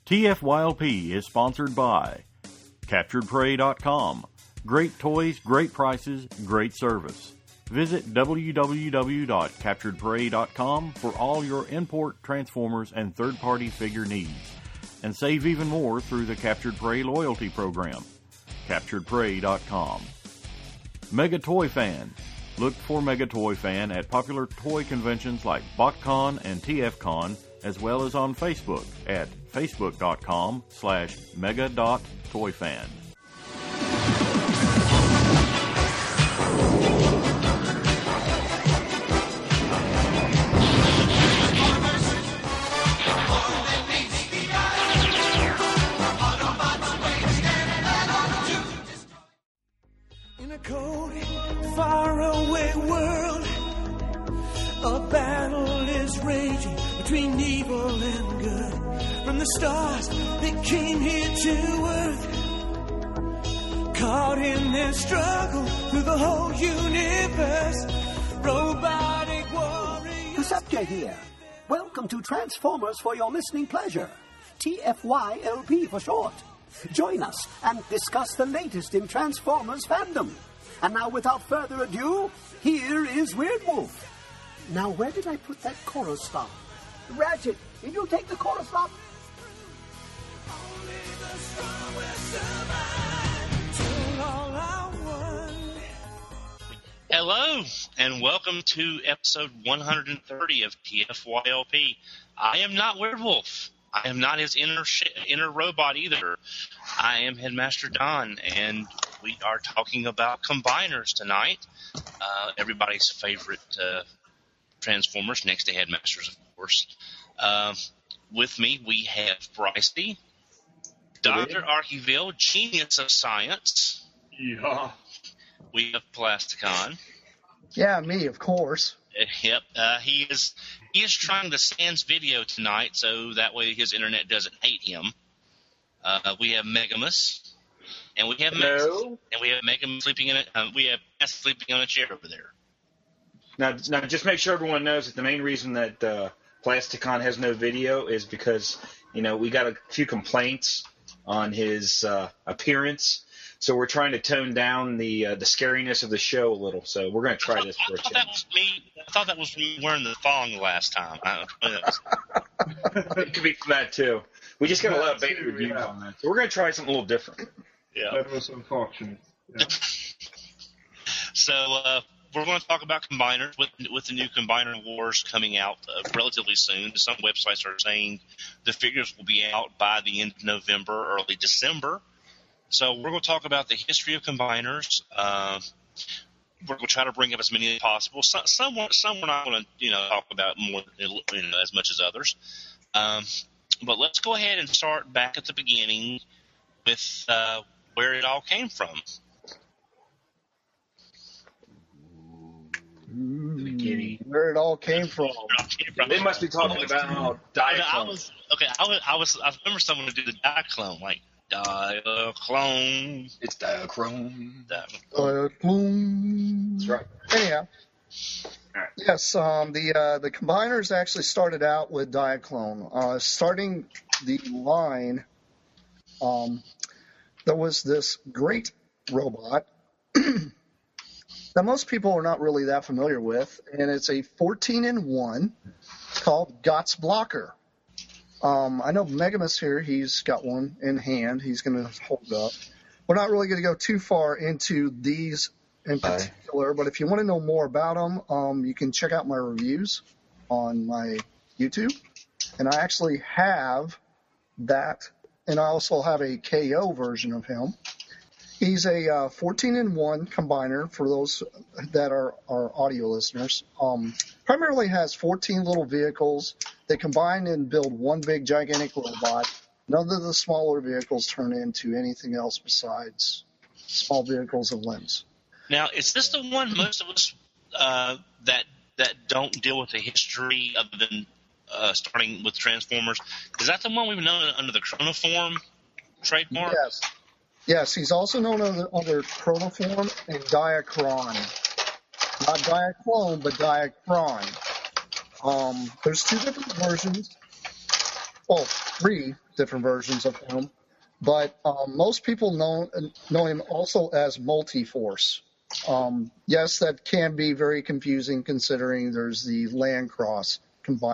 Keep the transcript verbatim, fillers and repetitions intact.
T F Y L P is sponsored by Captured Prey dot com. Great toys, great prices, great service. Visit w w w dot captured prey dot com for all your import, Transformers, and third-party figure needs. And save even more through the Captured Prey loyalty program. Captured Prey dot com. Mega Toy Fan. Look for Mega Toy Fan at popular toy conventions like BotCon and T F Con, as well as on Facebook at facebook dot com slash mega dot toy fan. In a cold, faraway world, a battle is raging between evil and good. From the stars that came here to Earth, caught in their struggle through the whole universe, robotic warriors. Perceptor here. Welcome to Transformers for your listening pleasure. T F Y L P for short. Join us and discuss the latest in Transformers fandom. And now, without further ado, here is Weird Wolf. Now, where did I put that chorus stop? Ratchet, did you take the chorus stop? Only the strong will survive till all are one. Hello, and welcome to episode one hundred thirty of T F Y L P. I am not Werewolf. I am not his inner sh- inner robot either. I am Headmaster Don, and we are talking about combiners tonight. Uh, everybody's favorite uh, Transformers, next to Headmasters, of course. Uh, with me, we have Brycey, Doctor Archiville, genius of science. Yeah. We have Plasticon. Yeah, me, of course. Uh, yep. Uh, he is he is trying to sans video tonight, so that way his internet doesn't hate him. Uh, we have Megamus, and we have Max, Hello. and we have Megamus sleeping in it. Uh, we have Max sleeping on a chair over there. Now, now, just make sure everyone knows that the main reason that uh, Plasticon has no video is because, you know, we got a few complaints on his uh, appearance, so we're trying to tone down the uh, the scariness of the show a little. So we're going to try I thought, this for I a thought that change. was me. I thought that was me wearing the thong last time. I, It could be from that too. We just got a lot of beta too, reviews yeah. on that, so we're going to try something a little different. yeah. That was unfortunate. Yeah. So uh, we're going to talk about combiners with with the new Combiner Wars coming out uh, relatively soon. Some websites are saying the figures will be out by the end of November, early December. So we're going to talk about the history of combiners. Uh, we're going to try to bring up as many as possible. Some, some, some we're not going to you know talk about more you know, as much as others. Um, but let's go ahead and start back at the beginning with uh, where it all came from. Beginning. Where it all came from. They must be talking about I, Diaclone. was okay. I was, I was. I remember someone to do the Diaclone, like Diaclone. It's Diaclone. Di- Uh, boom. That's right. Anyhow. Alright. Yes, um, the uh, the combiners actually started out with Diaclone. Uh, starting the line, um, there was this great robot that most people are not really that familiar with, and it's a fourteen in one called Gots Blocker. Um, I know Megamus here, he's got one in hand. He's going to hold up. We're not really going to go too far into these in particular, but if you want to know more about them, um, you can check out my reviews on my YouTube. And I actually have that, and I also have a K O version of him. He's a uh, fourteen in one combiner for those that are, are audio listeners. Um, primarily has fourteen little vehicles. They combine and build one big gigantic robot. None of the smaller vehicles turn into anything else besides small vehicles and limbs. Now, is this the one most of us uh, that that don't deal with the history other than uh, starting with Transformers? Is that the one we've known under the Chronoform trademark? Yes. Yes, he's also known under, under Chronoform and Diachron. Not Diaclone, but Diachron. Um, there's two different versions. Well, three different versions of him. But um, most people know know him also as Multiforce. Um, yes, that can be very confusing considering there's the Landcross combiner